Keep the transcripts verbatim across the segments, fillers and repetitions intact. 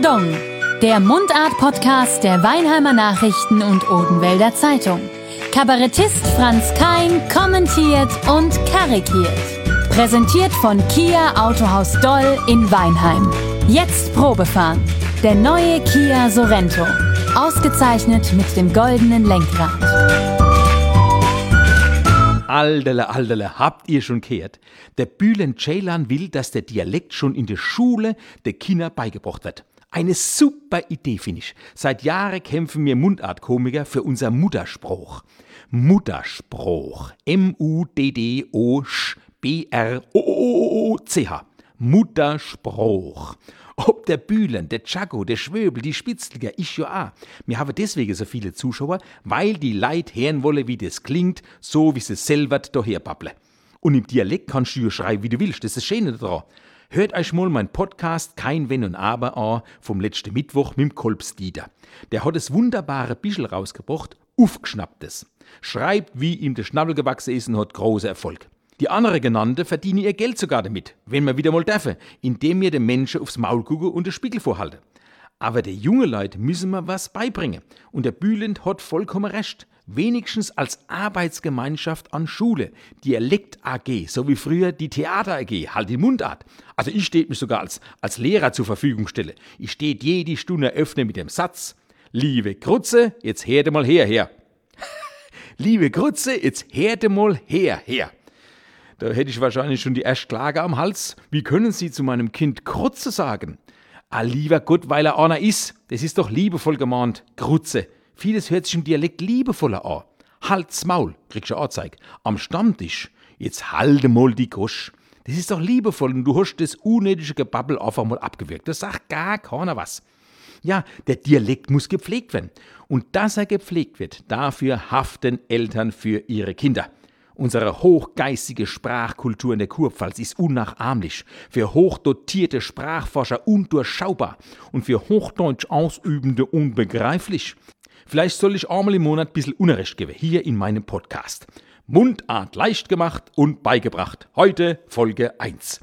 Pardon, der Mundart-Podcast der Weinheimer Nachrichten und Odenwälder Zeitung. Kabarettist Franz Kein kommentiert und karikiert. Präsentiert von Kia Autohaus Doll in Weinheim. Jetzt Probefahren. Der neue Kia Sorento. Ausgezeichnet mit dem goldenen Lenkrad. Alterle, alterle, habt ihr schon gehört? Der Bülent Ceylan will, dass der Dialekt schon in der Schule der Kinder beigebracht wird. Eine super Idee, finde ich. Seit Jahren kämpfen wir Mundartkomiker für unser Mutterspruch. Mutterspruch. M U D D O B R O C H. Mutterspruch. Ob der Bühlen, der Chago, der Schwöbel, die Spitzliger, ich ja auch. Wir haben deswegen so viele Zuschauer, weil die Leute hören wollen, wie das klingt, so wie sie selber daher babble. Und im Dialekt kannst du ja schreiben, wie du willst, das ist das Schöne daran. Hört euch mal mein Podcast Kein Wenn und Aber an vom letzten Mittwoch mit dem Kolbs-Dieter. Der hat das wunderbare Bischel rausgebracht, aufgeschnapptes. Schreibt, wie ihm der Schnabel gewachsen ist und hat großer Erfolg. Die andere genannte verdienen ihr Geld sogar damit, wenn wir wieder mal dürfen, indem wir den Menschen aufs Maul gucken und den Spiegel vorhalten. Aber der junge Leute müssen wir was beibringen. Und der Bülent hat vollkommen recht. Wenigstens als Arbeitsgemeinschaft an Schule, Dialekt A G, so wie früher die Theater A G, halt in Mundart. Also ich stehe mich sogar als, als Lehrer zur Verfügung stelle. Ich stehe jede Stunde öffne mit dem Satz: Liebe Grutze, jetzt herde mal her, her. Liebe Grutze, jetzt herde mal her, her. Da hätte ich wahrscheinlich schon die erste Klage am Hals. Wie können Sie zu meinem Kind Grutze sagen? Ah, lieber Gott, weil er einer ist. Das ist doch liebevoll gemahnt. Grutze. Vieles hört sich im Dialekt liebevoller an. Halt's Maul, kriegst du Anzeige. Am Stammtisch. Jetzt halte mal die Gosch. Das ist doch liebevoll und du hast das unnötige Gebabbel einfach mal abgewirkt. Das sagt gar keiner was. Ja, der Dialekt muss gepflegt werden. Und dass er gepflegt wird, dafür haften Eltern für ihre Kinder. Unsere hochgeistige Sprachkultur in der Kurpfalz ist unnachahmlich, für hochdotierte Sprachforscher undurchschaubar und für Hochdeutsch Ausübende unbegreiflich. Vielleicht soll ich einmal im Monat ein bisschen Unrecht geben, hier in meinem Podcast. Mundart leicht gemacht und beigebracht. Heute Folge eins.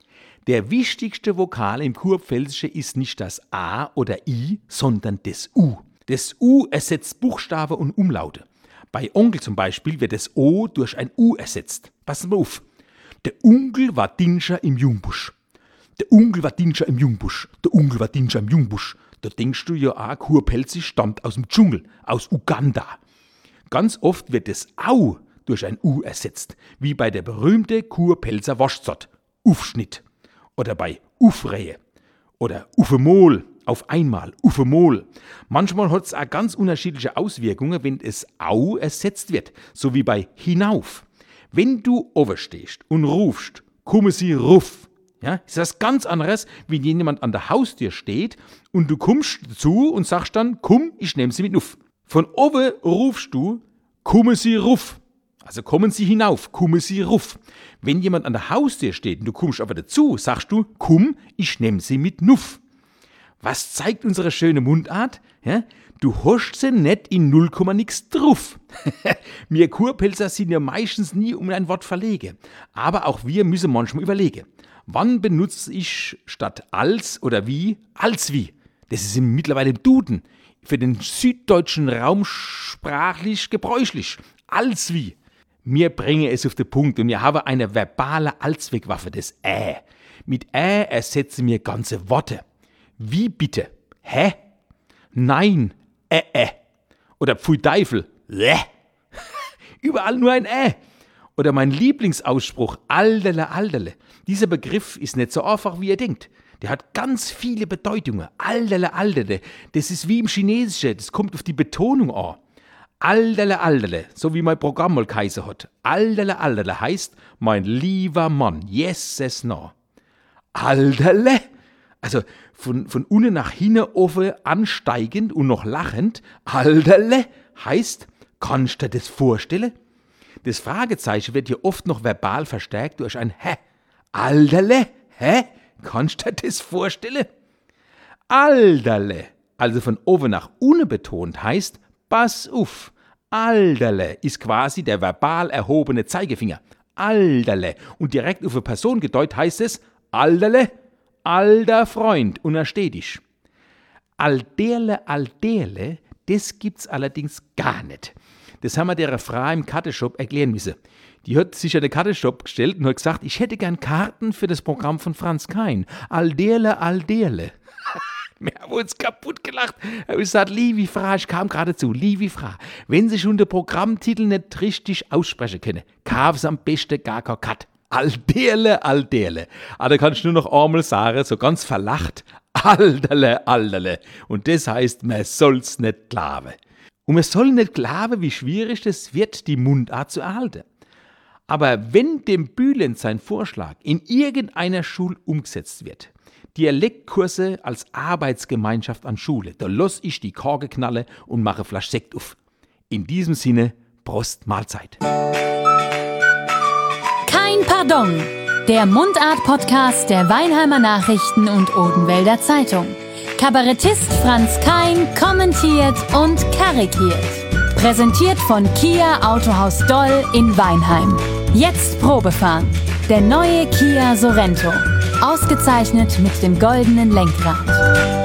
Der wichtigste Vokal im Kurpfälzischen ist nicht das A oder I, sondern das U. Das U ersetzt Buchstaben und Umlaute. Bei Onkel zum Beispiel wird das O durch ein U ersetzt. Passen wir auf. Der Onkel war Dinscher im Jungbusch. Der Onkel war Dinscher im Jungbusch. Der Onkel war Dinscher im Jungbusch. Da denkst du ja auch, Kurpelzisch stammt aus dem Dschungel, aus Uganda. Ganz oft wird das Au durch ein U ersetzt, wie bei der berühmten Kurpelzer Waschzott, Ufschnitt. Oder bei Ufrehe. Oder Ufemol. Auf einmal, Ufemol. Manchmal hat es auch ganz unterschiedliche Auswirkungen, wenn es Au ersetzt wird, so wie bei hinauf. Wenn du overstehst und rufst, komme sie ruf, ja, ist das ganz anderes, wie wenn jemand an der Haustür steht und du kommst dazu und sagst dann, komm, ich nehme sie mit nuff. Von oben rufst du, komme sie ruf. Also kommen sie hinauf, komme sie ruf. Wenn jemand an der Haustür steht und du kommst aber dazu, sagst du, komm, ich nehme sie mit nuff. Was zeigt unsere schöne Mundart? Ja, du hast sie nicht in null Komma nix drauf. Wir Kurpelzer sind ja meistens nie um ein Wort verlegen. Aber auch wir müssen manchmal überlegen. Wann benutze ich statt als oder wie, als wie? Das ist mittlerweile im Duden. Für den süddeutschen Raum sprachlich gebräuchlich. Als wie. Wir bringen es auf den Punkt und wir haben eine verbale Allzweckwaffe, das Ä. Mit Ä ersetzen wir ganze Worte. Wie bitte? Hä? Nein, äh, äh. Oder Pfui Teufel, Läh. Überall nur ein Äh. Oder mein Lieblingsausspruch, Alterle, Alterle. Dieser Begriff ist nicht so einfach, wie ihr denkt. Der hat ganz viele Bedeutungen. Alterle, Alterle. Das ist wie im Chinesischen, das kommt auf die Betonung an. Alterle, Alterle, so wie mein Programm mal geheißen hat. Alterle, Alterle heißt, mein lieber Mann, yes, no. Alterle? Also von, von unten nach hinten offen ansteigend und noch lachend. Alterle heißt, kannst du dir das vorstellen? Das Fragezeichen wird hier oft noch verbal verstärkt durch ein Hä. Alterle, hä? Kannst du dir das vorstellen? Alterle, also von oben nach unten betont, heißt, pass auf. Alterle ist quasi der verbal erhobene Zeigefinger. Alterle. Und direkt auf eine Person gedeutet heißt es, Alterle, alter Freund, unersteh dich. Alderle, Alderle, das gibt's allerdings gar nicht. Das haben wir der Frau im Kartenshop erklären müssen. Die hat sich an den Kartenshop gestellt und hat gesagt, ich hätte gern Karten für das Programm von Franz Kein. Alderle, Alderle. Wir haben uns kaputt gelacht. Ich habe gesagt, liebe Frau, ich kam gerade zu, liebe Frau, wenn Sie schon den Programmtitel nicht richtig aussprechen können, kaufen Sie am besten gar kein Cut. Alderle, Alderle. Aber da kannst du nur noch einmal sagen, so ganz verlacht, Alderle, Alderle. Und das heißt, man soll's nicht glauben. Und man soll nicht glauben, wie schwierig es wird, die Mundart zu erhalten. Aber wenn dem Bühlens sein Vorschlag in irgendeiner Schule umgesetzt wird, Dialektkurse als Arbeitsgemeinschaft an Schule, da lass ich die Korke knalle und mache Flasch Sekt auf. In diesem Sinne, Prost Mahlzeit. Kein Pardon, der Mundart-Podcast der Weinheimer Nachrichten und Odenwälder Zeitung. Kabarettist Franz Kein kommentiert und karikiert. Präsentiert von Kia Autohaus Doll in Weinheim. Jetzt Probefahren. Der neue Kia Sorento. Ausgezeichnet mit dem goldenen Lenkrad.